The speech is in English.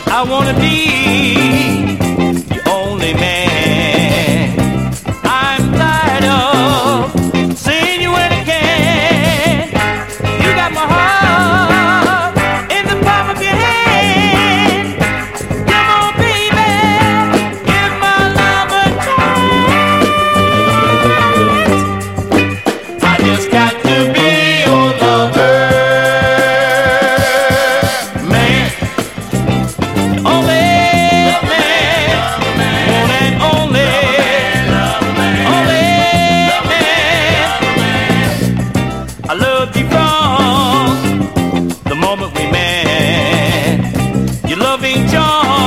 I wanna be your only man. I'm tired of seeing you when I can. You got my heart in the palm of your hand. Come on, baby, give my love a chance. I just got to be your lover. I loved you from the moment we met. Your loving charm